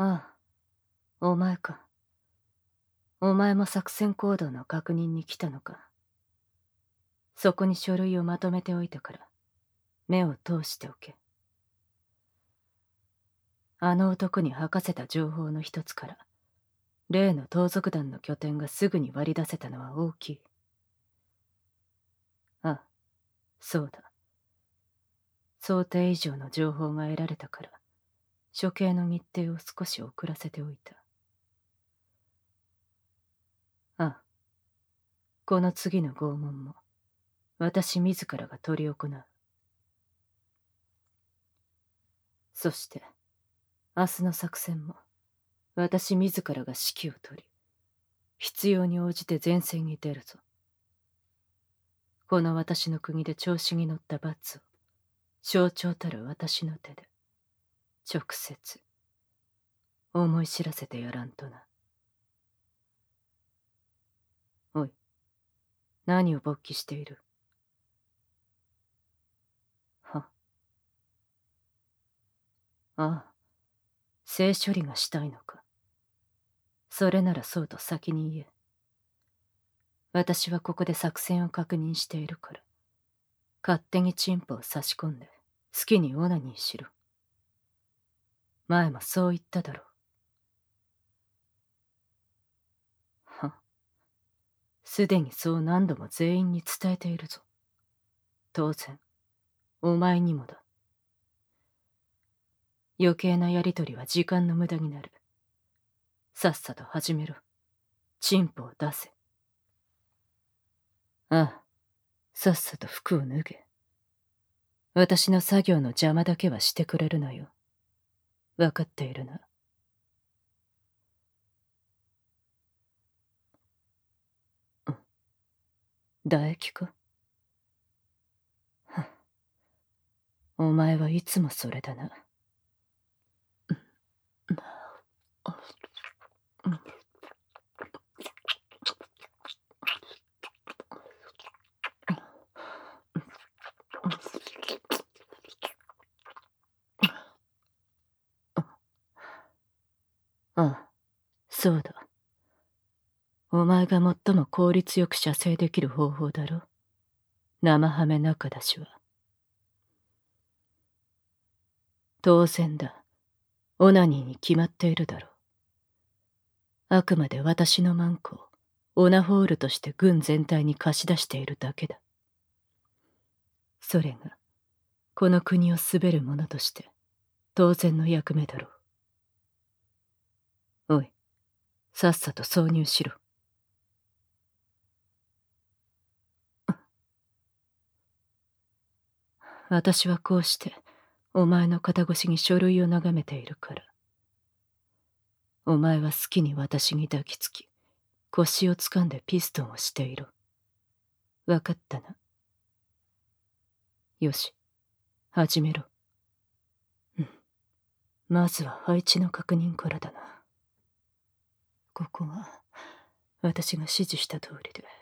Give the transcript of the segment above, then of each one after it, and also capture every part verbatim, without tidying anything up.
ああ、お前か。お前も作戦行動の確認に来たのか。そこに書類をまとめておいたから、目を通しておけ。あの男に吐かせた情報の一つから、例の盗賊団の拠点がすぐに割り出せたのは大きい。ああ、そうだ。想定以上の情報が得られたから、処刑の日程を少し遅らせておいた。ああ、この次の拷問も、私自らが執り行う。そして、明日の作戦も、私自らが指揮を執り、必要に応じて前線に出るぞ。この私の国で調子に乗った罰を、象徴たる私の手で、直接、思い知らせてやらんとな。おい、何を勃起している？は。ああ、性処理がしたいのか。それならそうと先に言え。私はここで作戦を確認しているから、勝手にチンポを差し込んで、好きにオナニーしろ。前もそう言っただろう。は。すでにそう何度も全員に伝えているぞ。当然、お前にもだ。余計なやりとりは時間の無駄になる。さっさと始めろ。チンポを出せ。ああ、さっさと服を脱げ。私の作業の邪魔だけはしてくれるなよ。わかっているな。うん。唾液か？は。お前はいつもそれだな。ああ、そうだ。お前が最も効率よく射精できる方法だろ。生ハメ中出しは。当然だ。オナニーに決まっているだろう。あくまで私のマンコをオナホールとして軍全体に貸し出しているだけだ。それが、この国を滑る者として、当然の役目だろう。おい、さっさと挿入しろ。私はこうして、お前の肩越しに書類を眺めているから。お前は好きに私に抱きつき、腰を掴んでピストンをしていろ。わかったな。よし、始めろ。うん。まずは配置の確認からだな。ここは、私が指示した通りで。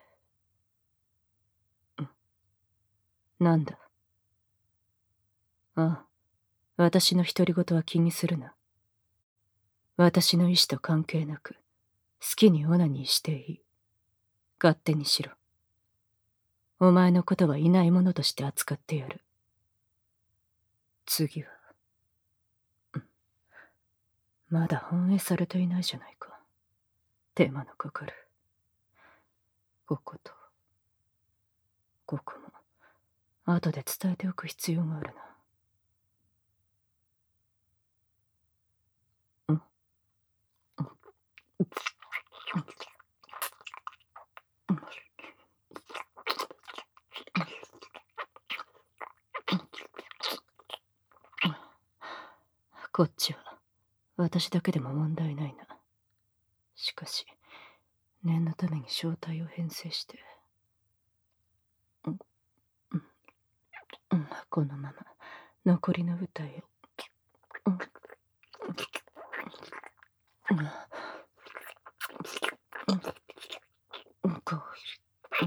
うん。なんだ？ああ、私の独り言は気にするな。私の意志と関係なく、好きにオナニーしていい。勝手にしろ。お前のことはいないものとして扱ってやる。次は、うん。まだ反映されていないじゃないか。手間のかかる。ここと、ここも、後で伝えておく必要があるな。うん。こっちは私だけでも問題ないな。しかし念のために正体を編成して、うん、うん、このまま残りの舞台を、うん、うん、こう、うん、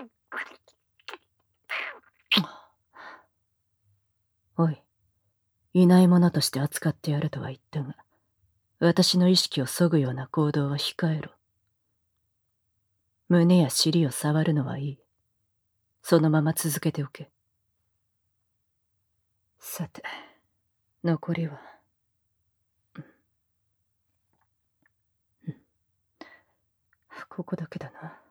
おい、 いないものとして扱ってやるとは言ったが、私の意識を削ぐような行動は控えろ。胸や尻を触るのはいい。そのまま続けておけ。さて、残りは、うん、ここだけだな。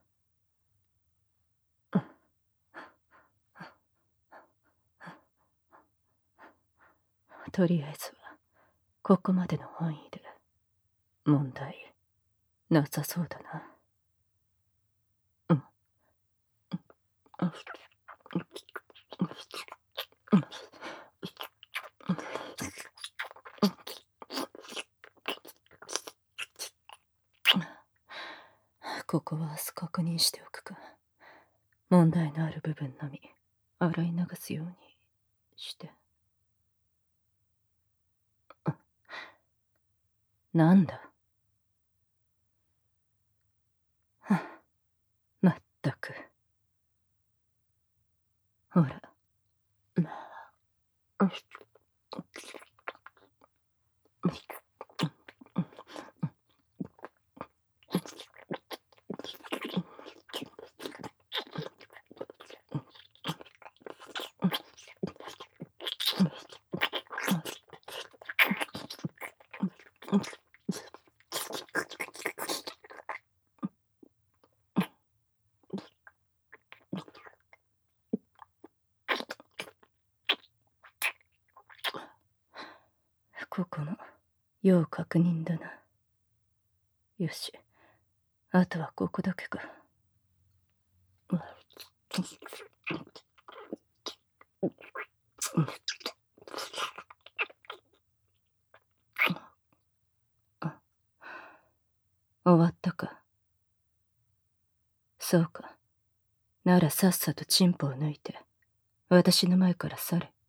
とりあえずは、ここまでの範囲で、問題なさそうだな。うん。ここは明日確認しておくか。問題のある部分のみ洗い流すようにして。なんだ。まったく。ほら。ここも要確認だな。よし、あとはここだけか。終わったか。そうか。ならさっさとチンポを抜いて、私の前から去れ。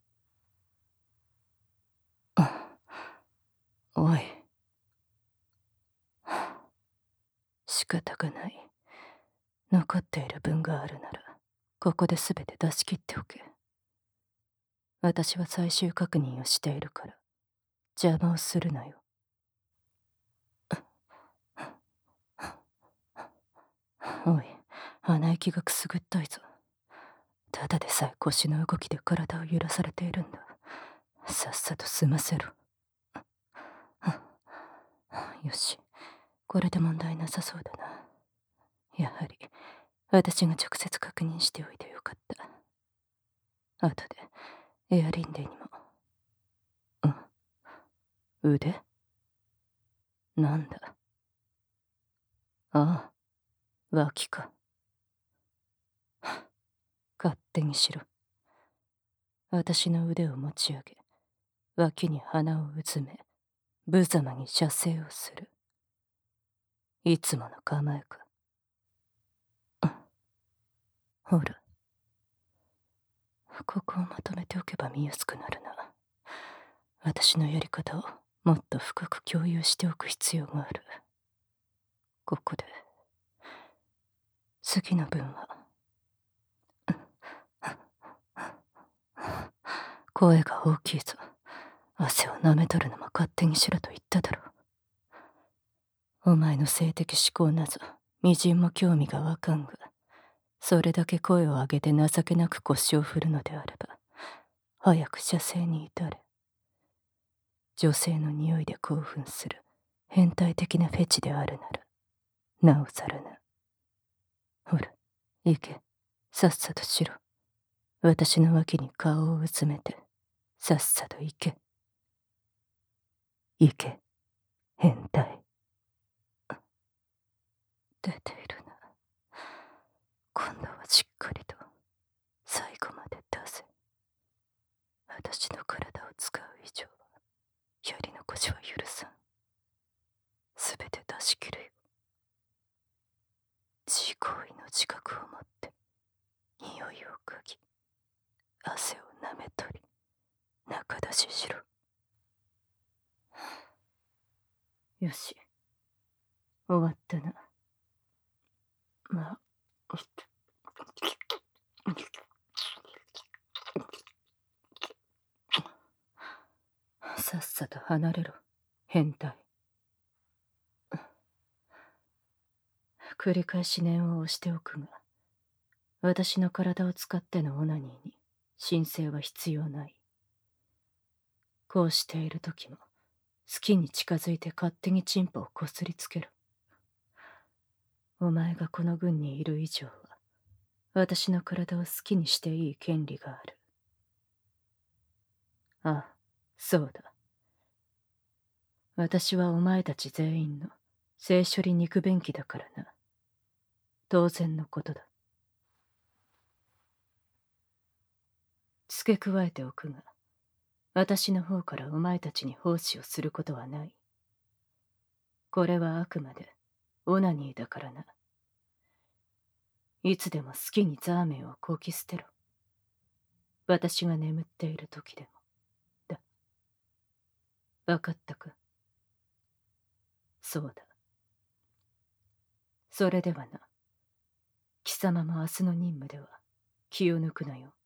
おい。仕方がない。残っている分があるなら、ここで全て出し切っておけ。私は最終確認をしているから、邪魔をするなよ。おい、鼻息がくすぐったいぞ。ただでさえ腰の動きで体を揺らされているんだ。さっさと済ませろ。よし、これで問題なさそうだな。やはり、私が直接確認しておいてよかった。後で、エアリンデにも。うん。腕？なんだ。ああ、脇か。勝手にしろ。私の腕を持ち上げ、脇に鼻をうずめ、無様に射精をする。いつもの構えか。ほら。ここをまとめておけば見やすくなるな。私のやり方をもっと深く共有しておく必要がある。ここで。次の分は。声が大きいぞ。汗を舐めとるのも勝手にしろと言っただろう。お前の性的思考なぞ、みじんも興味がわかんが、それだけ声を上げて情けなく腰を振るのであれば、早く射精に至れ。女性の匂いで興奮する変態的なフェチであるなら、なおさらな。ほら、行け。さっさとしろ。私の脇に顔をうずめて、さっさと行け。行け、変態。出ているな。今度はしっかりと、最後まで出せ。私の体を使う以上は、やり残しは許さん。すべて出し切るよ。自行為の自覚を持って、匂いを嗅ぎ、汗を舐め取り、中出ししろ。よし。終わったな。まあ。 さっさと離れろ、変態。繰り返し念を押しておくが、私の体を使ってのオナニーに申請は必要ない。こうしている時も、好きに近づいて勝手にチンポをこすりつける。お前がこの軍にいる以上は、私の体を好きにしていい権利がある。ああ、そうだ。私はお前たち全員の性処理肉便器だからな。当然のことだ。付け加えておくが、私の方からお前たちに奉仕をすることはない。これはあくまでオナニーだからな。いつでも好きにザーメンをこき捨てろ。私が眠っている時でも。だ。わかったか？そうだ。それではな。貴様も明日の任務では気を抜くなよ。